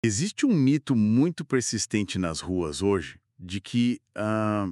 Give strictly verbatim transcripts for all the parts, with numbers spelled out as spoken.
Existe um mito muito persistente nas ruas hoje de que, ah,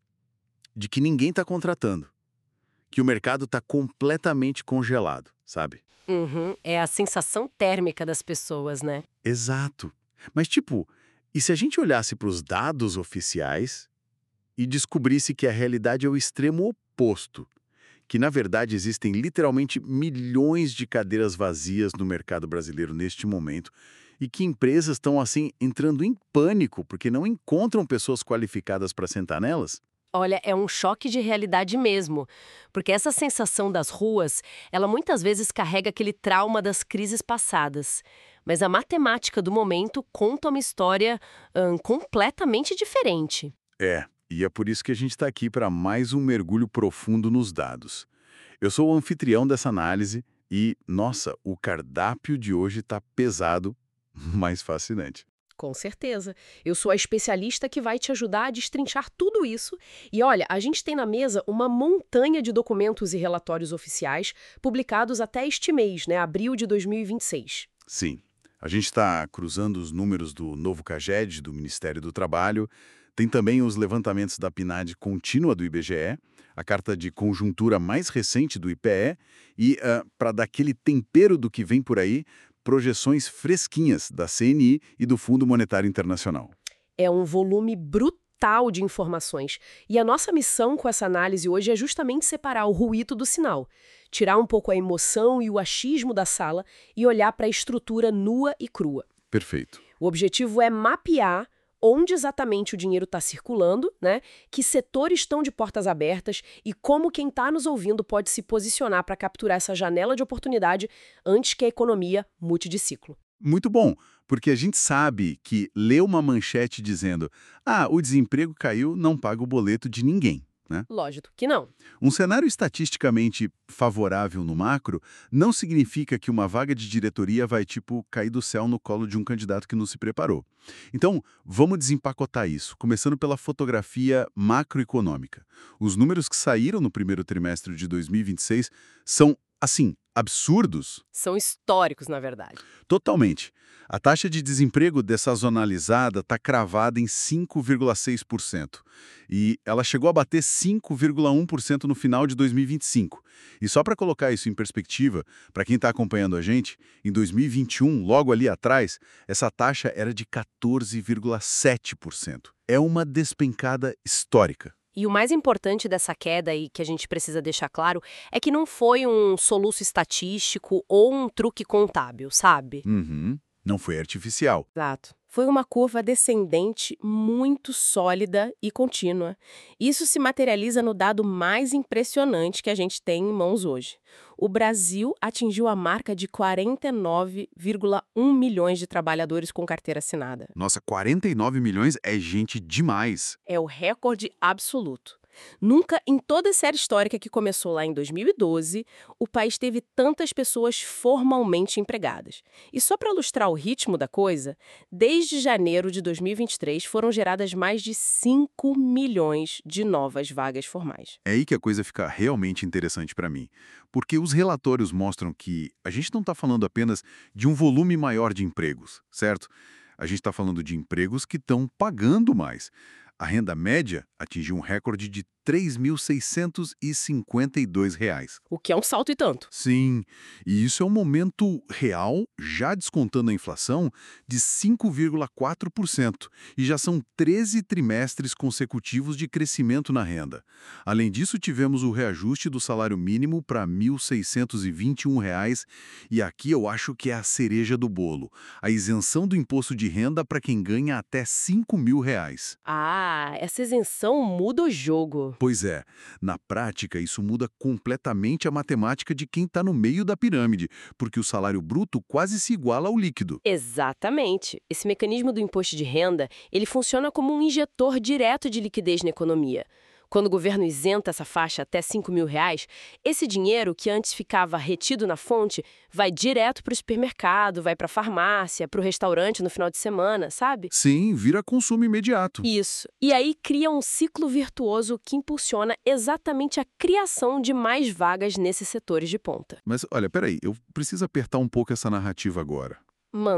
de que ninguém está contratando, que o mercado está completamente congelado, sabe? Uhum, é a sensação térmica das pessoas, né? Exato. Mas, tipo, e se a gente olhasse para os dados oficiais e descobrisse que a realidade é o extremo oposto? Que, na verdade, existem literalmente milhões de cadeiras vazias no mercado brasileiro neste momento e que empresas estão, assim, entrando em pânico porque não encontram pessoas qualificadas para sentar nelas? Olha, é um choque de realidade mesmo, porque essa sensação das ruas, ela muitas vezes carrega aquele trauma das crises passadas. Mas a matemática do momento conta uma história ahn, completamente diferente. É, e é por isso que a gente está aqui para mais um mergulho profundo nos dados. Eu sou o anfitrião dessa análise e, nossa, o cardápio de hoje está pesado, mas fascinante. Com certeza. Eu sou a especialista que vai te ajudar a destrinchar tudo isso. E olha, a gente tem na mesa uma montanha de documentos e relatórios oficiais publicados até este mês, né, abril de dois mil e vinte e seis. Sim, a gente está cruzando os números do novo CAGED, do Ministério do Trabalho, tem também os levantamentos da P N A D contínua do I B G E, a carta de conjuntura mais recente do I P E e, para dar aquele tempero do que vem por aí, projeções fresquinhas da C N I e do Fundo Monetário Internacional. É um volume brutal de informações. E a nossa missão com essa análise hoje é justamente separar o ruído do sinal, tirar um pouco a emoção e o achismo da sala e olhar para a estrutura nua e crua. Perfeito. O objetivo é mapear onde exatamente o dinheiro está circulando, né? Que setores estão de portas abertas e como quem está nos ouvindo pode se posicionar para capturar essa janela de oportunidade antes que a economia mude de ciclo. Muito bom, porque a gente sabe que ler uma manchete dizendo ah, o desemprego caiu, não paga o boleto de ninguém, né? Lógico que não. Um cenário estatisticamente favorável no macro não significa que uma vaga de diretoria vai, tipo, cair do céu no colo de um candidato que não se preparou. Então, vamos desempacotar isso, começando pela fotografia macroeconômica. Os números que saíram no primeiro trimestre de dois mil e vinte e seis são, assim, absurdos. São históricos, na verdade. Totalmente. A taxa de desemprego dessazonalizada está cravada em cinco vírgula seis por cento. E ela chegou a bater cinco vírgula um por cento no final de dois mil e vinte e cinco. E só para colocar isso em perspectiva, para quem está acompanhando a gente, em dois mil e vinte e um, logo ali atrás, essa taxa era de quatorze vírgula sete por cento. É uma despencada histórica. E o mais importante dessa queda, e que a gente precisa deixar claro, é que não foi um soluço estatístico ou um truque contábil, sabe? Uhum. Não foi artificial. Exato. Foi uma curva descendente muito sólida e contínua. Isso se materializa no dado mais impressionante que a gente tem em mãos hoje. O Brasil atingiu a marca de quarenta e nove vírgula um milhões de trabalhadores com carteira assinada. Nossa, quarenta e nove milhões é gente demais. É o recorde absoluto. Nunca, em toda a série histórica que começou lá em dois mil e doze, o país teve tantas pessoas formalmente empregadas. E só para ilustrar o ritmo da coisa, desde janeiro de dois mil e vinte e três foram geradas mais de cinco milhões de novas vagas formais. É aí que a coisa fica realmente interessante para mim, porque os relatórios mostram que a gente não está falando apenas de um volume maior de empregos, certo? A gente está falando de empregos que estão pagando mais. A renda média atingiu um recorde de três mil seiscentos e cinquenta e dois reais. O que é um salto e tanto. Sim, e isso é um momento real, já descontando a inflação, de cinco vírgula quatro por cento. E já são treze trimestres consecutivos de crescimento na renda. Além disso, tivemos o reajuste do salário mínimo para mil seiscentos e vinte e um reais. E aqui eu acho que é a cereja do bolo. A isenção do imposto de renda para quem ganha até cinco mil reais. Ah, essa isenção muda o jogo. Pois é, na prática isso muda completamente a matemática de quem está no meio da pirâmide, porque o salário bruto quase se iguala ao líquido. Exatamente. Esse mecanismo do imposto de renda, ele funciona como um injetor direto de liquidez na economia. Quando o governo isenta essa faixa até cinco mil reais, esse dinheiro que antes ficava retido na fonte vai direto para o supermercado, vai para a farmácia, para o restaurante no final de semana, sabe? Sim, vira consumo imediato. Isso. E aí cria um ciclo virtuoso que impulsiona exatamente a criação de mais vagas nesses setores de ponta. Mas olha, peraí, eu preciso apertar um pouco essa narrativa agora. Manda.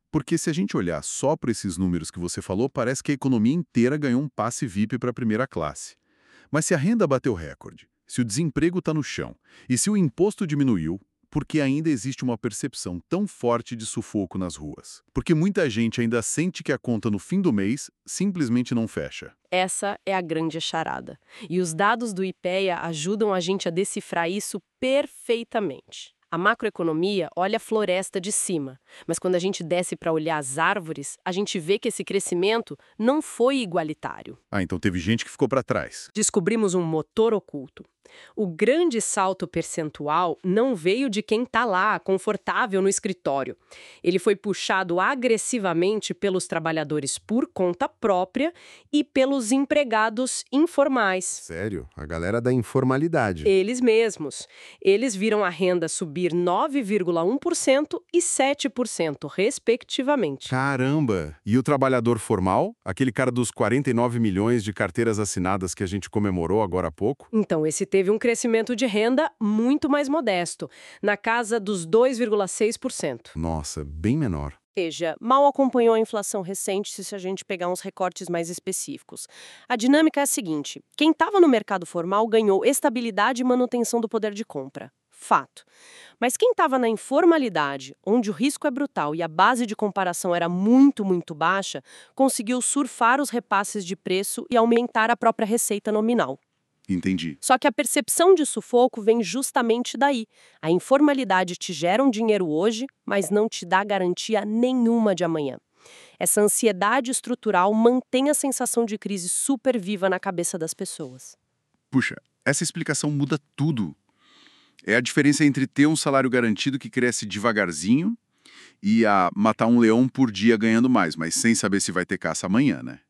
Porque se a gente olhar só para esses números que você falou, parece que a economia inteira ganhou um passe V I P para a primeira classe. Mas se a renda bateu recorde, se o desemprego está no chão e se o imposto diminuiu, por que ainda existe uma percepção tão forte de sufoco nas ruas? Porque muita gente ainda sente que a conta no fim do mês simplesmente não fecha. Essa é a grande charada. E os dados do IPEA ajudam a gente a decifrar isso perfeitamente. A macroeconomia olha a floresta de cima, mas quando a gente desce para olhar as árvores, a gente vê que esse crescimento não foi igualitário. Ah, então teve gente que ficou para trás. Descobrimos um motor oculto. O grande salto percentual não veio de quem está lá, confortável no escritório. Ele foi puxado agressivamente pelos trabalhadores por conta própria e pelos empregados informais. Sério? A galera da informalidade. Eles mesmos. Eles viram a renda subir nove vírgula um por cento e sete por cento, respectivamente. Caramba! E o trabalhador formal? Aquele cara dos quarenta e nove milhões de carteiras assinadas que a gente comemorou agora há pouco? Então, esse teve um crescimento de renda muito mais modesto, na casa dos dois vírgula seis por cento. Nossa, bem menor. Ou seja, mal acompanhou a inflação recente se a gente pegar uns recortes mais específicos. A dinâmica é a seguinte: quem estava no mercado formal ganhou estabilidade e manutenção do poder de compra. Fato. Mas quem estava na informalidade, onde o risco é brutal e a base de comparação era muito, muito baixa, conseguiu surfar os repasses de preço e aumentar a própria receita nominal. Entendi. Só que a percepção de sufoco vem justamente daí. A informalidade te gera um dinheiro hoje, mas não te dá garantia nenhuma de amanhã. Essa ansiedade estrutural mantém a sensação de crise super viva na cabeça das pessoas. Puxa, essa explicação muda tudo. É a diferença entre ter um salário garantido que cresce devagarzinho e a matar um leão por dia ganhando mais, mas sem saber se vai ter caça amanhã, né?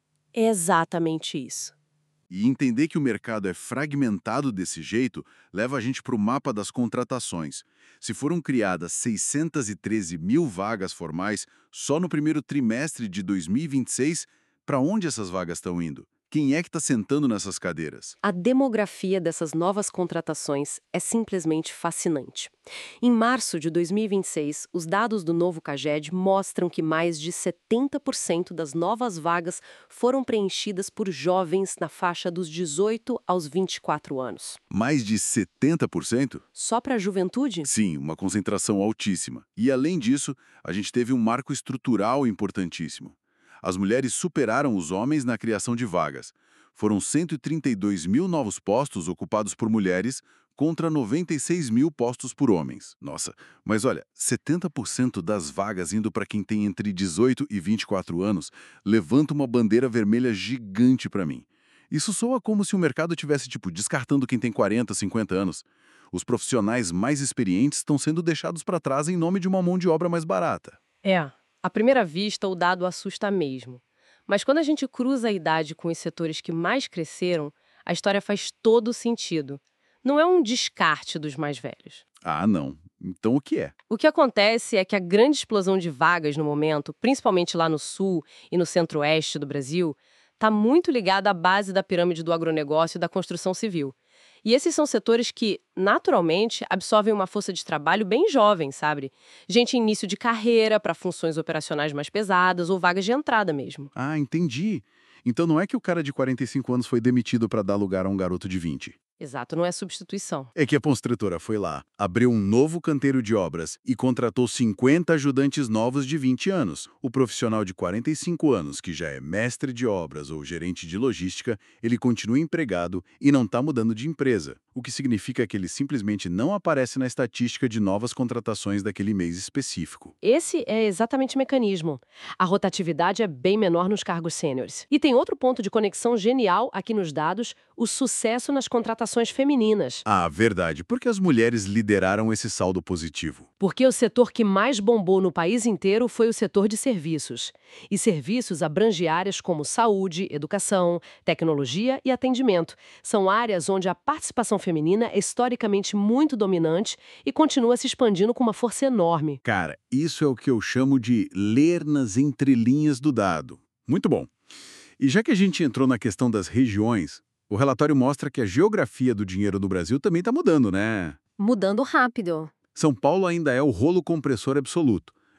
É exatamente isso. E entender que o mercado é fragmentado desse jeito leva a gente para o mapa das contratações. Se foram criadas seiscentas e treze mil vagas formais só no primeiro trimestre de dois mil e vinte e seis, para onde essas vagas estão indo? Quem é que está sentando nessas cadeiras? A demografia dessas novas contratações é simplesmente fascinante. Em março de dois mil e vinte e seis, os dados do novo CAGED mostram que mais de setenta por cento das novas vagas foram preenchidas por jovens na faixa dos dezoito aos vinte e quatro anos. Mais de setenta por cento? Só para a juventude? Sim, uma concentração altíssima. E além disso, a gente teve um marco estrutural importantíssimo. As mulheres superaram os homens na criação de vagas. Foram cento e trinta e dois mil novos postos ocupados por mulheres contra noventa e seis mil postos por homens. Nossa, mas olha, setenta por cento das vagas indo para quem tem entre dezoito e vinte e quatro anos levanta uma bandeira vermelha gigante para mim. Isso soa como se o mercado tivesse, tipo, descartando quem tem quarenta, cinquenta anos. Os profissionais mais experientes estão sendo deixados para trás em nome de uma mão de obra mais barata. É. À primeira vista, o dado assusta mesmo. Mas quando a gente cruza a idade com os setores que mais cresceram, a história faz todo sentido. Não é um descarte dos mais velhos. Ah, não. Então o que é? O que acontece é que a grande explosão de vagas no momento, principalmente lá no sul e no centro-oeste do Brasil, está muito ligada à base da pirâmide do agronegócio e da construção civil. E esses são setores que, naturalmente, absorvem uma força de trabalho bem jovem, sabe? Gente em início de carreira, para funções operacionais mais pesadas ou vagas de entrada mesmo. Ah, entendi. Então não é que o cara de quarenta e cinco anos foi demitido para dar lugar a um garoto de vinte. Exato, não é substituição. É que a construtora foi lá, abriu um novo canteiro de obras e contratou cinquenta ajudantes novos de vinte anos. O profissional de quarenta e cinco anos, que já é mestre de obras ou gerente de logística, ele continua empregado e não está mudando de empresa, o que significa que ele simplesmente não aparece na estatística de novas contratações daquele mês específico. Esse é exatamente o mecanismo. A rotatividade é bem menor nos cargos sêniores. E tem outro ponto de conexão genial aqui nos dados, o sucesso nas contratações femininas. Ah, verdade, porque as mulheres lideraram esse saldo positivo. Porque o setor que mais bombou no país inteiro foi o setor de serviços. E serviços abrangem áreas como saúde, educação, tecnologia e atendimento. São áreas onde a participação feminina é historicamente muito dominante e continua se expandindo com uma força enorme. Cara, isso é o que eu chamo de ler nas entrelinhas do dado. Muito bom. E já que a gente entrou na questão das regiões, o relatório mostra que a geografia do dinheiro do Brasil também está mudando, né? Mudando rápido. São Paulo ainda é o rolo compressor absoluto.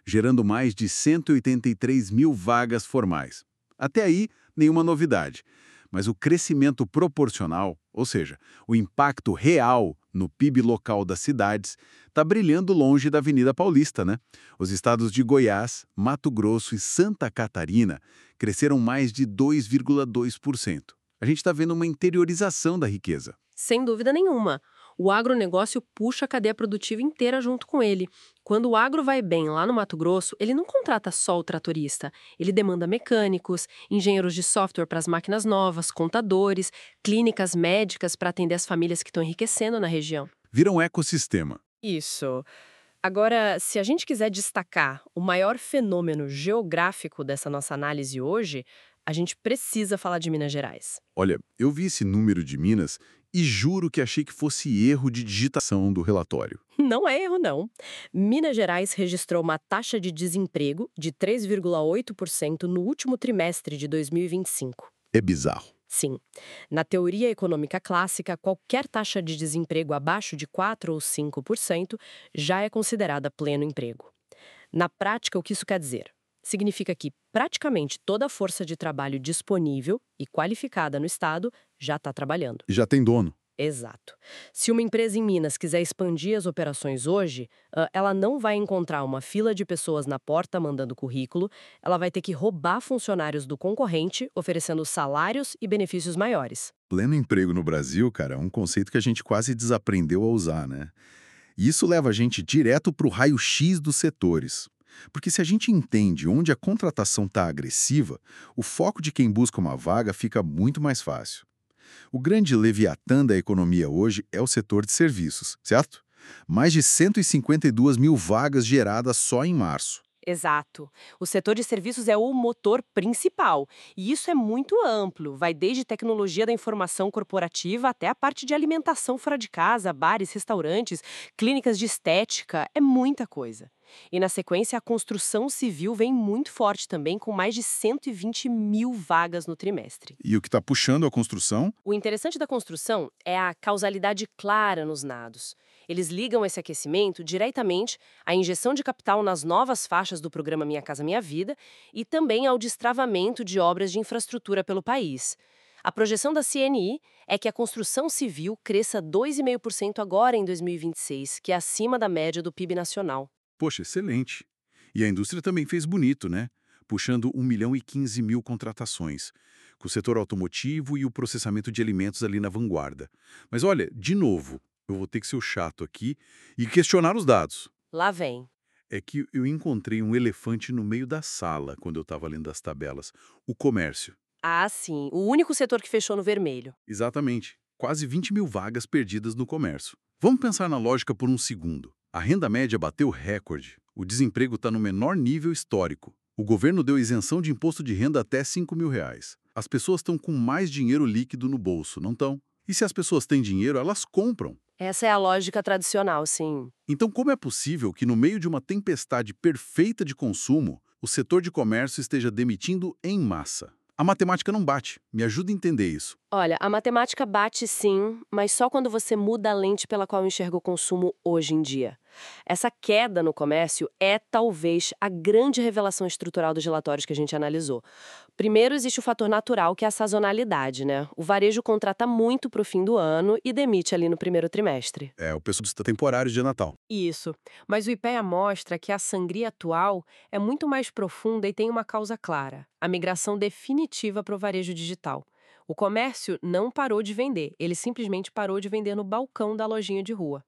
gerando mais de cento e oitenta e três mil vagas formais. Até aí, nenhuma novidade. Mas o crescimento proporcional, ou seja, o impacto real no P I B local das cidades, está brilhando longe da Avenida Paulista, né? Os estados de Goiás, Mato Grosso e Santa Catarina cresceram mais de dois vírgula dois por cento. A gente está vendo uma interiorização da riqueza. Sem dúvida nenhuma. O agronegócio puxa a cadeia produtiva inteira junto com ele. Quando o agro vai bem lá no Mato Grosso, ele não contrata só o tratorista. Ele demanda mecânicos, engenheiros de software para as máquinas novas, contadores, clínicas médicas para atender as famílias que estão enriquecendo na região. Vira um ecossistema. Isso. Agora, se a gente quiser destacar o maior fenômeno geográfico dessa nossa análise hoje, a gente precisa falar de Minas Gerais. Olha, eu vi esse número de Minas e juro que achei que fosse erro de digitação do relatório. Não é erro, não. Minas Gerais registrou uma taxa de desemprego de três vírgula oito por cento no último trimestre de dois mil e vinte e cinco. É bizarro. Sim. Na teoria econômica clássica, qualquer taxa de desemprego abaixo de quatro ou cinco por cento já é considerada pleno emprego. Na prática, o que isso quer dizer? Significa que praticamente toda a força de trabalho disponível e qualificada no estado já está trabalhando. Já tem dono. Exato. Se uma empresa em Minas quiser expandir as operações hoje, ah, ela não vai encontrar uma fila de pessoas na porta mandando currículo, ela vai ter que roubar funcionários do concorrente, oferecendo salários e benefícios maiores. Pleno emprego no Brasil, cara, é um conceito que a gente quase desaprendeu a usar, né? E isso leva a gente direto para o raio-x dos setores. Porque se a gente entende onde a contratação está agressiva, o foco de quem busca uma vaga fica muito mais fácil. O grande leviatã da economia hoje é o setor de serviços, certo? Mais de cento e cinquenta e duas mil vagas geradas só em março. Exato. O setor de serviços é o motor principal. E isso é muito amplo. Vai desde tecnologia da informação corporativa até a parte de alimentação fora de casa, bares, restaurantes, clínicas de estética. É muita coisa. E na sequência, a construção civil vem muito forte também, com mais de cento e vinte mil vagas no trimestre. E o que está puxando a construção? O interessante da construção é a causalidade clara nos dados. Eles ligam esse aquecimento diretamente à injeção de capital nas novas faixas do programa Minha Casa Minha Vida e também ao destravamento de obras de infraestrutura pelo país. A projeção da C N I é que a construção civil cresça dois vírgula cinco por cento agora em dois mil e vinte e seis, que é acima da média do P I B nacional. Poxa, excelente. E a indústria também fez bonito, né? Puxando um milhão e quinze mil contratações, com o setor automotivo e o processamento de alimentos ali na vanguarda. Mas olha, de novo, eu vou ter que ser o chato aqui e questionar os dados. Lá vem. É que eu encontrei um elefante no meio da sala quando eu estava lendo as tabelas. O comércio. Ah, sim. O único setor que fechou no vermelho. Exatamente. Quase vinte mil vagas perdidas no comércio. Vamos pensar na lógica por um segundo. A renda média bateu recorde. O desemprego está no menor nível histórico. O governo deu isenção de imposto de renda até cinco mil reais. As pessoas estão com mais dinheiro líquido no bolso, não estão? E se as pessoas têm dinheiro, elas compram. Essa é a lógica tradicional, sim. Então, como é possível que, no meio de uma tempestade perfeita de consumo, o setor de comércio esteja demitindo em massa? A matemática não bate. Me ajuda a entender isso. Olha, a matemática bate sim, mas só quando você muda a lente pela qual enxerga o consumo hoje em dia. Essa queda no comércio é, talvez, a grande revelação estrutural dos relatórios que a gente analisou. Primeiro, existe o fator natural, que é a sazonalidade, né? O varejo contrata muito para o fim do ano e demite ali no primeiro trimestre. É, o preço do temporário de Natal. Isso. Mas o IPEA mostra que a sangria atual é muito mais profunda e tem uma causa clara: a migração definitiva para o varejo digital. O comércio não parou de vender, ele simplesmente parou de vender no balcão da lojinha de rua.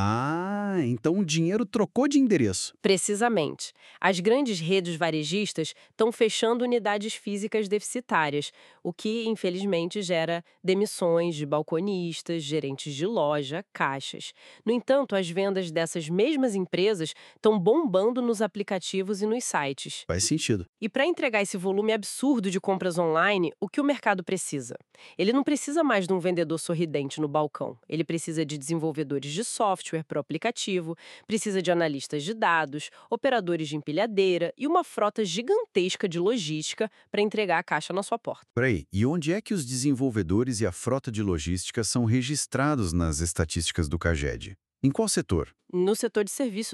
Ah, então o dinheiro trocou de endereço. Precisamente. As grandes redes varejistas estão fechando unidades físicas deficitárias, o que, infelizmente, gera demissões de balconistas, gerentes de loja, caixas. No entanto, as vendas dessas mesmas empresas estão bombando nos aplicativos e nos sites. Faz sentido. E para entregar esse volume absurdo de compras online, o que o mercado precisa? Ele não precisa mais de um vendedor sorridente no balcão. Ele precisa de desenvolvedores de software para o aplicativo, precisa de analistas de dados, operadores de empilhadeira e uma frota gigantesca de logística para entregar a caixa na sua porta. Peraí, e onde é que os desenvolvedores e a frota de logística são registrados nas estatísticas do CAGED? Em qual setor? No setor de serviços.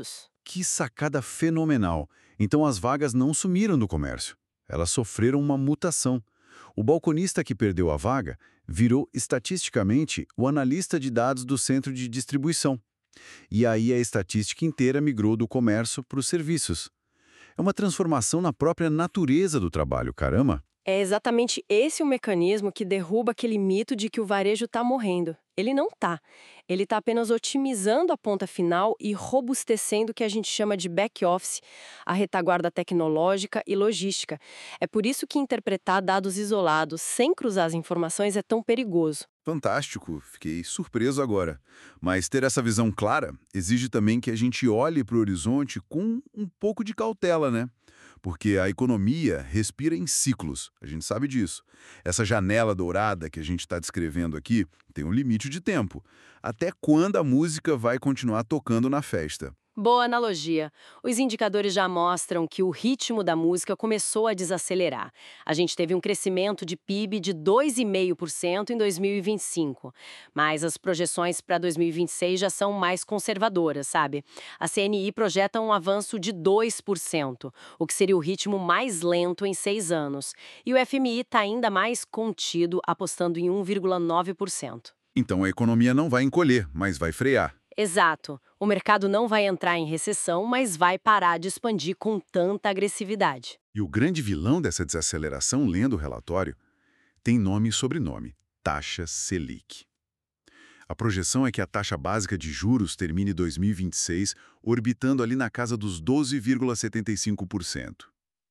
Que sacada fenomenal! Então as vagas não sumiram do comércio. Elas sofreram uma mutação. O balconista que perdeu a vaga virou, estatisticamente, o analista de dados do centro de distribuição. E aí a estatística inteira migrou do comércio para os serviços. É uma transformação na própria natureza do trabalho, caramba! É exatamente esse o mecanismo que derruba aquele mito de que o varejo está morrendo. Ele não está. Ele está apenas otimizando a ponta final e robustecendo o que a gente chama de back-office, a retaguarda tecnológica e logística. É por isso que interpretar dados isolados sem cruzar as informações é tão perigoso. Fantástico, fiquei surpreso agora. Mas ter essa visão clara exige também que a gente olhe para o horizonte com um pouco de cautela, né? Porque a economia respira em ciclos, a gente sabe disso. Essa janela dourada que a gente está descrevendo aqui tem um limite de tempo. Até quando a música vai continuar tocando na festa? Boa analogia. Os indicadores já mostram que o ritmo da música começou a desacelerar. A gente teve um crescimento de P I B de dois vírgula cinco por cento em dois mil e vinte e cinco. Mas as projeções para dois mil e vinte e seis já são mais conservadoras, sabe? A C N I projeta um avanço de dois por cento, o que seria o ritmo mais lento em seis anos. E o F M I está ainda mais contido, apostando em um vírgula nove por cento. Então a economia não vai encolher, mas vai frear. Exato. O mercado não vai entrar em recessão, mas vai parar de expandir com tanta agressividade. E o grande vilão dessa desaceleração, lendo o relatório, tem nome e sobrenome: taxa Selic. A projeção é que a taxa básica de juros termine dois mil e vinte e seis orbitando ali na casa dos doze vírgula setenta e cinco por cento.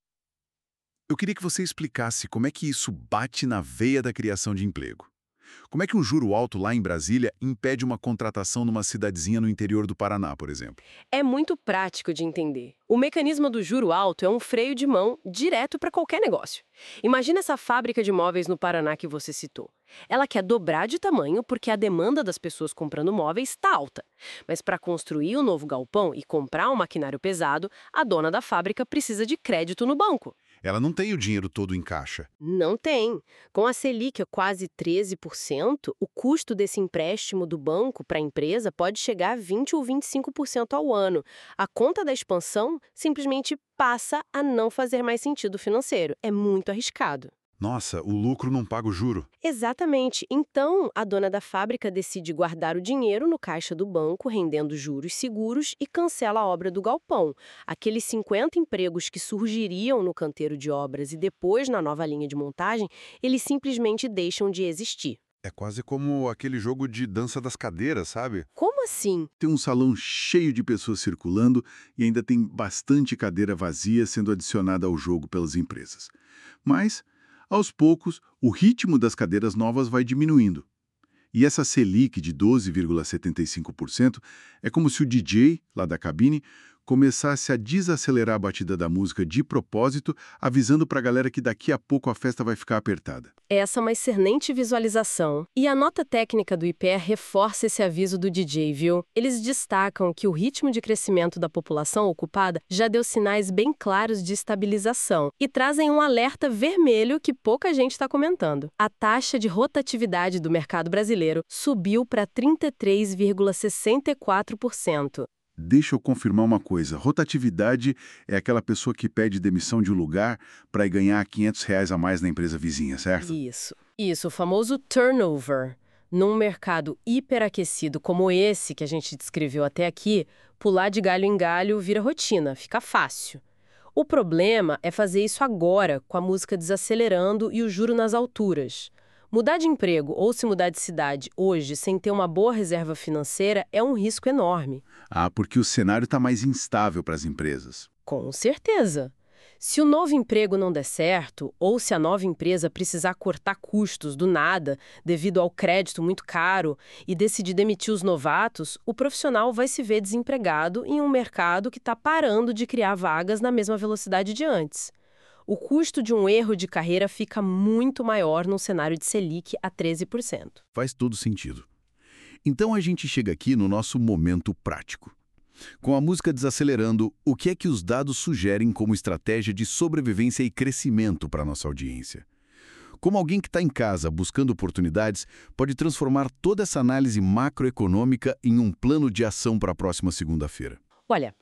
Eu queria que você explicasse como é que isso bate na veia da criação de emprego. Como é que um juro alto lá em Brasília impede uma contratação numa cidadezinha no interior do Paraná, por exemplo? É muito prático de entender. O mecanismo do juro alto é um freio de mão direto para qualquer negócio. Imagina essa fábrica de móveis no Paraná que você citou. Ela quer dobrar de tamanho porque a demanda das pessoas comprando móveis está alta. Mas para construir um novo galpão e comprar um maquinário pesado, a dona da fábrica precisa de crédito no banco. Ela não tem o dinheiro todo em caixa. Não tem. Com a Selic a quase treze por cento, o custo desse empréstimo do banco para a empresa pode chegar a vinte ou vinte e cinco por cento ao ano. A conta da expansão simplesmente passa a não fazer mais sentido financeiro. É muito arriscado. Nossa, o lucro não paga o juro. Exatamente. Então, a dona da fábrica decide guardar o dinheiro no caixa do banco, rendendo juros seguros, e cancela a obra do galpão. Aqueles cinquenta empregos que surgiriam no canteiro de obras e depois na nova linha de montagem, eles simplesmente deixam de existir. É quase como aquele jogo de dança das cadeiras, sabe? Como assim? Tem um salão cheio de pessoas circulando e ainda tem bastante cadeira vazia sendo adicionada ao jogo pelas empresas. Mas, aos poucos, o ritmo das cadeiras novas vai diminuindo. E essa Selic de doze vírgula setenta e cinco por cento é como se o D J, lá da cabine, começasse a desacelerar a batida da música de propósito, avisando para a galera que daqui a pouco a festa vai ficar apertada. Essa é uma excelente visualização. E a nota técnica do I P E reforça esse aviso do D J, viu? Eles destacam que o ritmo de crescimento da população ocupada já deu sinais bem claros de estabilização e trazem um alerta vermelho que pouca gente está comentando. A taxa de rotatividade do mercado brasileiro subiu para trinta e três vírgula sessenta e quatro por cento. Deixa eu confirmar uma coisa. Rotatividade é aquela pessoa que pede demissão de um lugar para ir ganhar quinhentos reais a mais na empresa vizinha, certo? Isso. Isso, o famoso turnover. Num mercado hiperaquecido como esse que a gente descreveu até aqui, pular de galho em galho vira rotina, fica fácil. O problema é fazer isso agora, com a música desacelerando e o juro nas alturas. Mudar de emprego ou se mudar de cidade hoje sem ter uma boa reserva financeira é um risco enorme. Ah, porque o cenário está mais instável para as empresas. Com certeza. Se o novo emprego não der certo, ou se a nova empresa precisar cortar custos do nada devido ao crédito muito caro e decidir demitir os novatos, o profissional vai se ver desempregado em um mercado que está parando de criar vagas na mesma velocidade de antes. O custo de um erro de carreira fica muito maior num cenário de Selic a treze por cento. Faz todo sentido. Então a gente chega aqui no nosso momento prático. Com a música desacelerando, o que é que os dados sugerem como estratégia de sobrevivência e crescimento para a nossa audiência? Como alguém que está em casa buscando oportunidades pode transformar toda essa análise macroeconômica em um plano de ação para a próxima segunda-feira? Olha,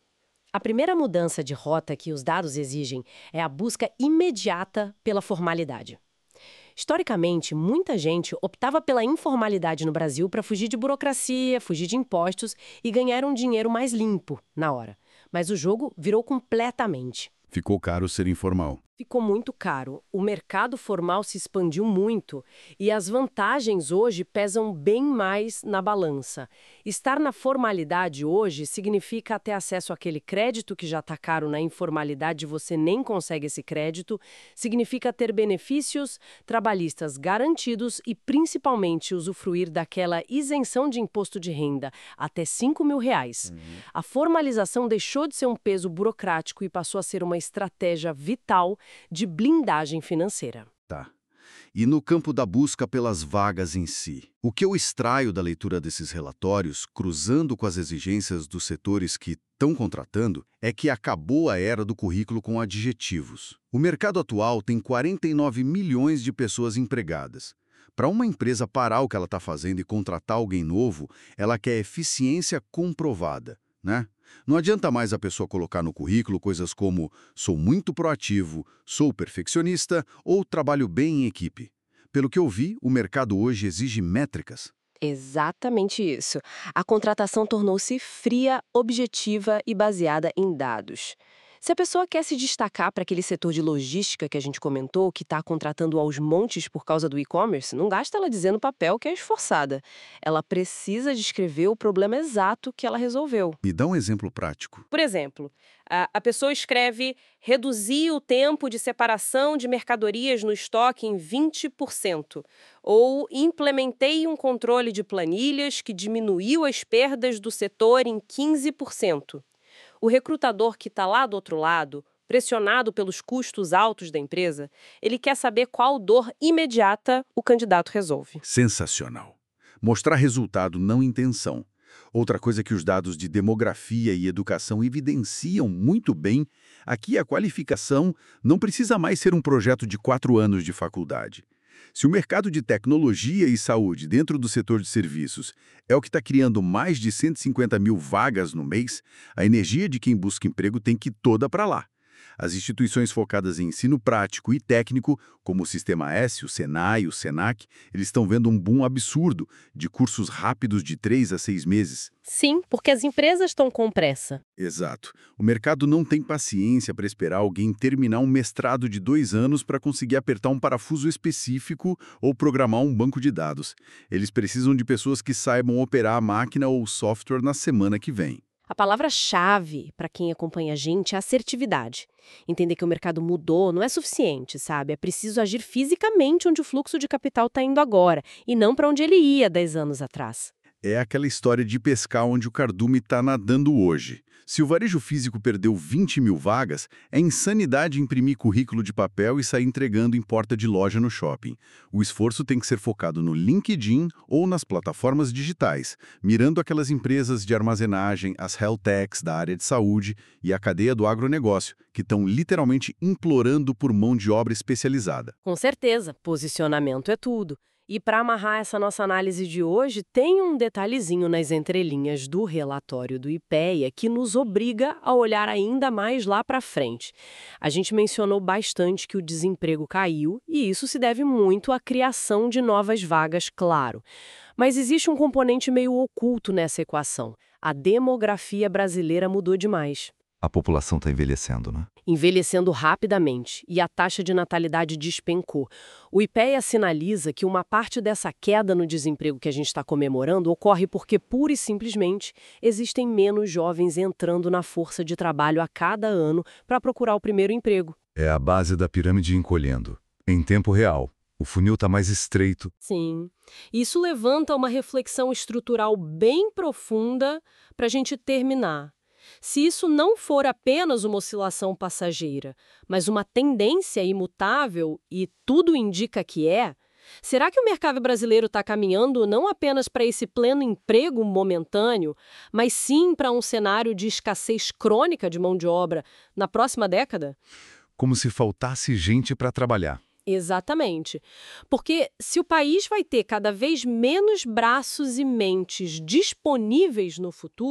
A primeira mudança de rota que os dados exigem é a busca imediata pela formalidade. Historicamente, muita gente optava pela informalidade no Brasil para fugir de burocracia, fugir de impostos e ganhar um dinheiro mais limpo na hora. Mas o jogo virou completamente. Ficou caro ser informal. Ficou muito caro. O mercado formal se expandiu muito e as vantagens hoje pesam bem mais na balança. Estar na formalidade hoje significa ter acesso àquele crédito que já está caro na informalidade e você nem consegue esse crédito, significa ter benefícios trabalhistas garantidos e principalmente usufruir daquela isenção de imposto de renda até cinco mil reais. Uhum. A formalização deixou de ser um peso burocrático e passou a ser uma estratégia vital de blindagem financeira. Tá. E no campo da busca pelas vagas em si, o que eu extraio da leitura desses relatórios, cruzando com as exigências dos setores que estão contratando, é que acabou a era do currículo com adjetivos. O mercado atual tem quarenta e nove milhões de pessoas empregadas. Para uma empresa parar o que ela está fazendo e contratar alguém novo, ela quer eficiência comprovada, né? Não adianta mais a pessoa colocar no currículo coisas como sou muito proativo, sou perfeccionista ou trabalho bem em equipe. Pelo que eu vi, o mercado hoje exige métricas. Exatamente isso. A contratação tornou-se fria, objetiva e baseada em dados. Se a pessoa quer se destacar para aquele setor de logística que a gente comentou, que está contratando aos montes por causa do e-commerce, não gasta ela dizendo papel que é esforçada. Ela precisa descrever o problema exato que ela resolveu. Me dá um exemplo prático. Por exemplo, a, a pessoa escreve reduzir o tempo de separação de mercadorias no estoque em vinte por cento. Ou implementei um controle de planilhas que diminuiu as perdas do setor em quinze por cento. O recrutador que está lá do outro lado, pressionado pelos custos altos da empresa, ele quer saber qual dor imediata o candidato resolve. Sensacional. Mostrar resultado, não intenção. Outra coisa que os dados de demografia e educação evidenciam muito bem, aqui a qualificação não precisa mais ser um projeto de quatro anos de faculdade. Se o mercado de tecnologia e saúde dentro do setor de serviços é o que está criando mais de cento e cinquenta mil vagas no mês, a energia de quem busca emprego tem que ir toda para lá. As instituições focadas em ensino prático e técnico, como o Sistema S, o Senai, o Senac, eles estão vendo um boom absurdo de cursos rápidos de três a seis meses. Sim, porque as empresas estão com pressa. Exato. O mercado não tem paciência para esperar alguém terminar um mestrado de dois anos para conseguir apertar um parafuso específico ou programar um banco de dados. Eles precisam de pessoas que saibam operar a máquina ou o software na semana que vem. A palavra-chave para quem acompanha a gente é assertividade. Entender que o mercado mudou não é suficiente, sabe? É preciso agir fisicamente onde o fluxo de capital está indo agora, e não para onde ele ia dez anos atrás. É aquela história de pescar onde o cardume está nadando hoje. Se o varejo físico perdeu vinte mil vagas, é insanidade imprimir currículo de papel e sair entregando em porta de loja no shopping. O esforço tem que ser focado no LinkedIn ou nas plataformas digitais, mirando aquelas empresas de armazenagem, as health techs da área de saúde e a cadeia do agronegócio, que estão literalmente implorando por mão de obra especializada. Com certeza, posicionamento é tudo. E para amarrar essa nossa análise de hoje, tem um detalhezinho nas entrelinhas do relatório do IPEA que nos obriga a olhar ainda mais lá para frente. A gente mencionou bastante que o desemprego caiu e isso se deve muito à criação de novas vagas, claro. Mas existe um componente meio oculto nessa equação. A demografia brasileira mudou demais. A população está envelhecendo, né? Envelhecendo rapidamente, e a taxa de natalidade despencou. O IPEA sinaliza que uma parte dessa queda no desemprego que a gente está comemorando ocorre porque, pura e simplesmente, existem menos jovens entrando na força de trabalho a cada ano para procurar o primeiro emprego. É a base da pirâmide encolhendo. Em tempo real, o funil está mais estreito. Sim. Isso levanta uma reflexão estrutural bem profunda para a gente terminar. Se isso não for apenas uma oscilação passageira, mas uma tendência imutável, e tudo indica que é, será que o mercado brasileiro está caminhando não apenas para esse pleno emprego momentâneo, mas sim para um cenário de escassez crônica de mão de obra na próxima década? Como se faltasse gente para trabalhar. Exatamente. Porque se o país vai ter cada vez menos braços e mentes disponíveis no futuro,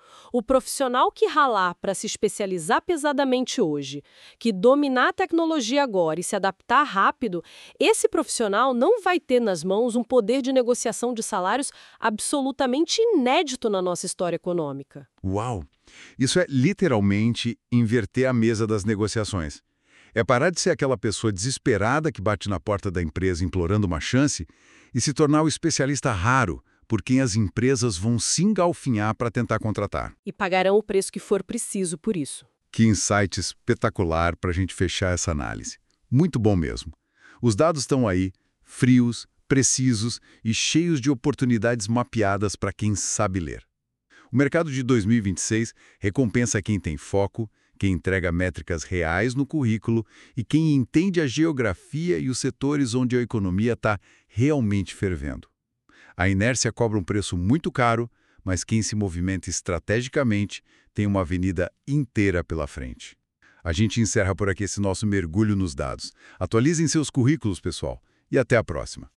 O profissional que ralar para se especializar pesadamente hoje, que dominar a tecnologia agora e se adaptar rápido, esse profissional não vai ter nas mãos um poder de negociação de salários absolutamente inédito na nossa história econômica. Uau! Isso é literalmente inverter a mesa das negociações. É parar de ser aquela pessoa desesperada que bate na porta da empresa implorando uma chance e se tornar o especialista raro por quem as empresas vão se engalfinhar para tentar contratar. E pagarão o preço que for preciso por isso. Que insight espetacular para a gente fechar essa análise. Muito bom mesmo. Os dados estão aí, frios, precisos e cheios de oportunidades mapeadas para quem sabe ler. O mercado de dois mil e vinte e seis recompensa quem tem foco, quem entrega métricas reais no currículo e quem entende a geografia e os setores onde a economia está realmente fervendo. A inércia cobra um preço muito caro, mas quem se movimenta estrategicamente tem uma avenida inteira pela frente. A gente encerra por aqui esse nosso mergulho nos dados. Atualizem seus currículos, pessoal, e até a próxima.